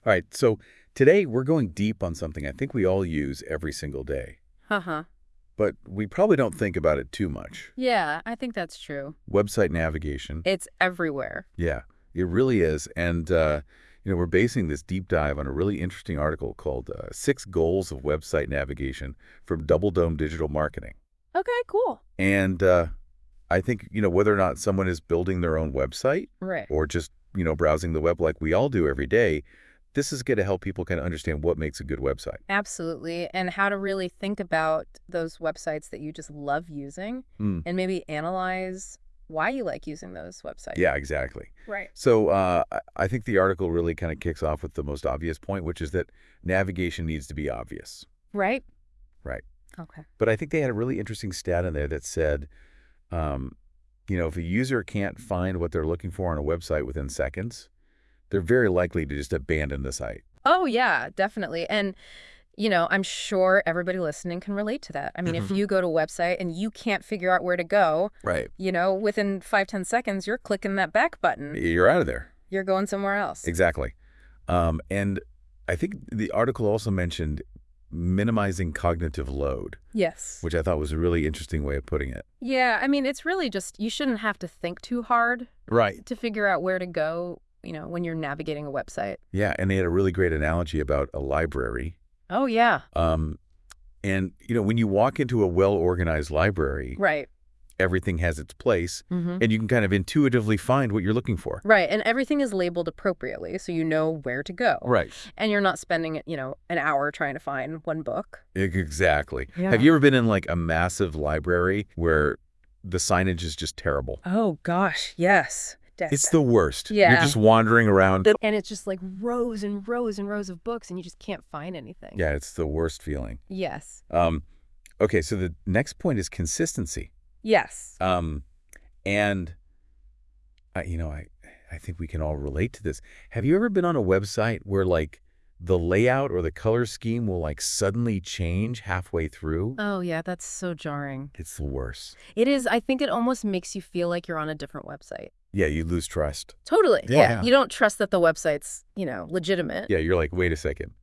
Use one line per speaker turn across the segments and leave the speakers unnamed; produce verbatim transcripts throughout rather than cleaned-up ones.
All right, so today we're going deep on something I think we all use every single day,
Uh-huh.
but we probably don't think about it too much.
Yeah, I think that's true.
Website navigation.
It's everywhere.
Yeah, it really is. And, uh, you know, we're basing this deep dive on a really interesting article called uh, Six Goals of Website Navigation from Double Dome Digital Marketing.
Okay, cool.
And uh, I think, you know, whether or not someone is building their own website
Right.
or just, you know, browsing the web like we all do every day, this is going to help people kind of understand what makes a good website.
Absolutely. And how to really think about those websites that you just love using
Mm.
and maybe analyze why you like using those websites.
Yeah, exactly.
Right.
So uh, I- I think the article really kind of kicks off with the most obvious point, which is that navigation needs to be obvious.
Right?
Right.
Okay.
But I think they had a really interesting stat in there that said, um, you know, if a user can't find what they're looking for on a website within seconds, they're very likely to just abandon the site.
Oh, yeah, definitely. And, you know, I'm sure everybody listening can relate to that. I mean, if
Mhm.
you go to a website and you can't figure out where to go,
Right.
you know, within five, ten seconds, you're clicking that back button.
You're out of there.
You're going somewhere else.
Exactly. Um, and I think the article also mentioned minimizing cognitive load,
Yes.
which I thought was a really interesting way of putting it.
Yeah, I mean, it's really just, you shouldn't have to think too hard
Right.
to figure out where to go, you know, when you're navigating a website.
Yeah, and they had a really great analogy about a library.
Oh, yeah.
Um, and, you know, when you walk into a well-organized library,
Right.
everything has its place,
Mm-hmm.
and you can kind of intuitively find what you're looking for.
Right. And everything is labeled appropriately, so you know where to go.
Right.
And you're not spending, you know, an hour trying to find one book.
Exactly.
Yeah.
Have you ever been in, like, a massive library where the signage is just terrible?
Oh, gosh. Yes.
It's the worst.
Yeah.
You're just wandering around.
And it's just like rows and rows and rows of books, and you just can't find anything.
Yeah, it's the worst feeling.
Yes.
Um, okay, so the next point is consistency.
Yes.
Um, and, I, you know, I, I think we can all relate to this. Have you ever been on a website where, like, the layout or the color scheme will, like, suddenly change halfway through?
Oh, yeah, that's so jarring.
It's the worst.
It is. I think it almost makes you feel like you're on a different website.
Yeah, you lose trust.
Totally.
Yeah.
Yeah. You don't trust that the website's, you know, legitimate.
Yeah, you're like, wait a second.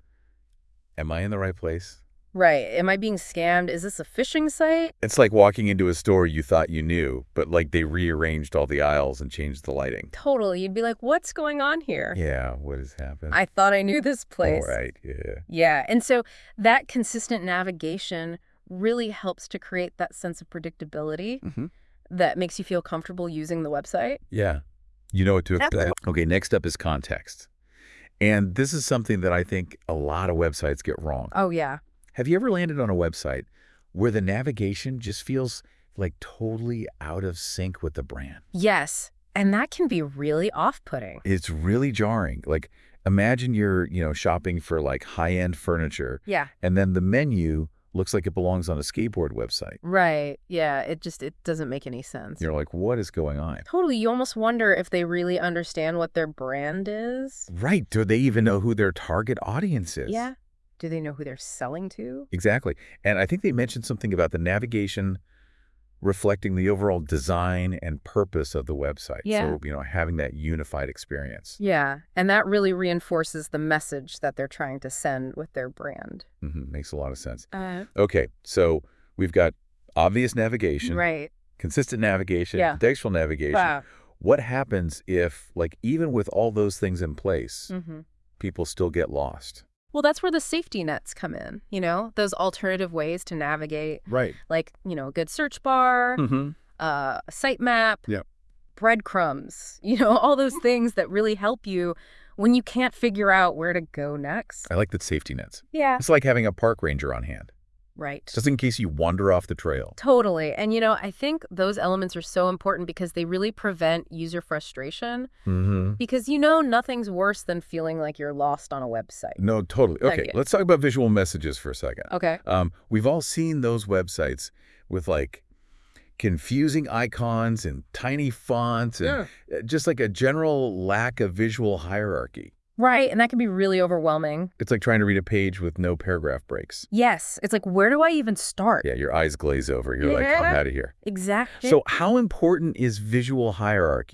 Am I in the right place?
Right. Am I being scammed? Is this a phishing site?
It's like walking into a store you thought you knew, but, like, they rearranged all the aisles and changed the lighting.
Totally. You'd be like, what's going on here?
Yeah, what has happened?
I thought I knew this place.
All right, yeah.
Yeah. And so that consistent navigation really helps to create that sense of predictability
Mm-hmm.
that makes you feel comfortable using the website.
Yeah. You know what to expect.
Absolutely.
Okay, next up is context. And this is something that I think a lot of websites get wrong.
Oh, yeah.
Have you ever landed on a website where the navigation just feels like totally out of sync with the brand?
Yes. And that can be really off-putting.
It's really jarring. Like, imagine you're, you know, shopping for, like, high-end furniture,
Yeah.
and then the menu looks like it belongs on a skateboard website.
Right. Yeah. It just, it doesn't make any sense.
You're like, what is going on?
Totally. You almost wonder if they really understand what their brand is.
Right. Do they even know who their target audience is?
Yeah. Do they know who they're selling to?
Exactly. And I think they mentioned something about the navigation reflecting the overall design and purpose of the website.
Yeah.
So, you know, having that unified experience.
Yeah. And that really reinforces the message that they're trying to send with their brand.
Mm-hmm. Makes a lot of sense.
Uh,
Okay. So we've got obvious navigation,
right.
consistent navigation,
Yeah.
contextual navigation.
Wow.
What happens if, like, even with all those things in place,
Mm-hmm.
people still get lost?
Well, that's where the safety nets come in, you know, those alternative ways to navigate,
Right.
like, you know, a good search bar,
Mm-hmm.
uh, a sitemap,
Yep.
breadcrumbs, you know, all those things that really help you when you can't figure out where to go next.
I like the safety nets.
Yeah.
It's like having a park ranger on hand,
Right.
just in case you wander off the trail.
Totally. And, you know, I think those elements are so important because they really prevent user frustration
Mm-hmm.
because, you know, nothing's worse than feeling like you're lost on a website.
No, totally.
Like
Okay,
it.
let's talk about visual messages for a second.
Okay.
Um, we've all seen those websites with, like, confusing icons and tiny fonts and uh, just like a general lack of visual hierarchy.
Right. And that can be really overwhelming.
It's like trying to read a page with no paragraph breaks.
Yes. It's like, where do I even start?
Yeah, your eyes glaze over. You're like, I'm
Yeah.
out of here.
Exactly.
So how important is visual hierarchy?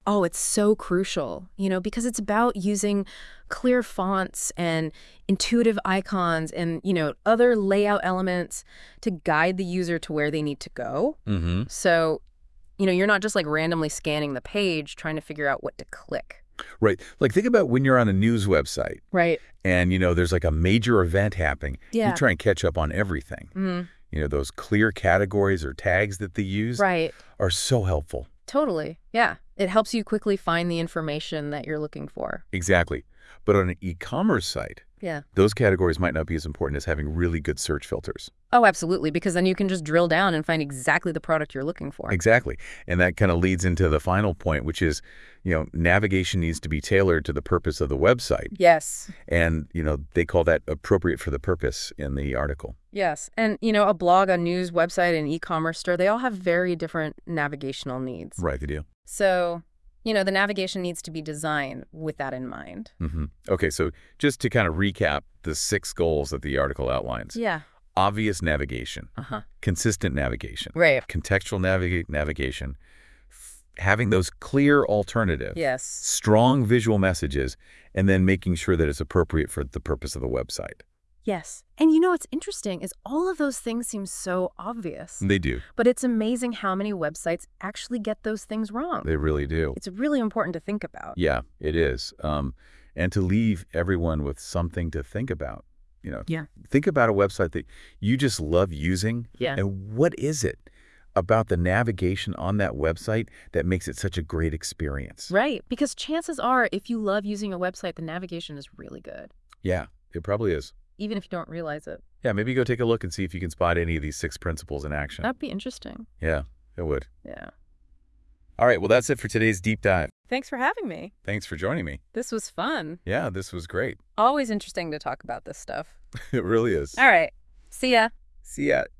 Oh, it's so crucial, you know, because it's about using clear fonts and intuitive icons and, you know, other layout elements to guide the user to where they need to go.
Mm-hmm.
So, you know, you're not just like randomly scanning the page trying to figure out what to click.
Right. Like, think about when you're on a news website
Right.
and, you know, there's like a major event happening.
Yeah.
You try and catch up on everything.
Mm-hmm.
You know, those clear categories or tags that they use
Right.
are so helpful.
Totally. Yeah. It helps you quickly find the information that you're looking for.
Exactly. But on an e-commerce site,
Yeah.
those categories might not be as important as having really good search filters.
Oh, absolutely. Because then you can just drill down and find exactly the product you're looking for.
Exactly. And that kind of leads into the final point, which is, you know, navigation needs to be tailored to the purpose of the website.
Yes.
And, you know, they call that appropriate for the purpose in the article.
Yes. And, you know, a blog, a news website, an e-commerce store, they all have very different navigational needs.
Right, they do.
So, you know, the navigation needs to be designed with that in mind.
Mm-hmm. Okay, so just to kind of recap the six goals that the article outlines.
Yeah.
Obvious navigation,
Uh-huh.
consistent navigation,
Right.
contextual naviga navigation, f- having those clear alternatives,
Yes.
strong visual messages, and then making sure that it's appropriate for the purpose of the website.
Yes. And you know what's interesting is all of those things seem so obvious.
They do.
But it's amazing how many websites actually get those things wrong.
They really do.
It's really important to think about.
Yeah, it is. Um, and to leave everyone with something to think about. You know,
Yeah.
think about a website that you just love using.
Yeah.
And what is it about the navigation on that website that makes it such a great experience?
Right. Because chances are, if you love using a website, the navigation is really good,
Yeah, it probably is.
even if you don't realize it.
Yeah, maybe go take a look and see if you can spot any of these six principles in action.
That'd be interesting.
Yeah, it would.
Yeah.
All right, well, that's it for today's deep dive.
Thanks for having me.
Thanks for joining me.
This was fun.
Yeah, this was great.
Always interesting to talk about this stuff.
It really is.
All right. See ya.
See ya.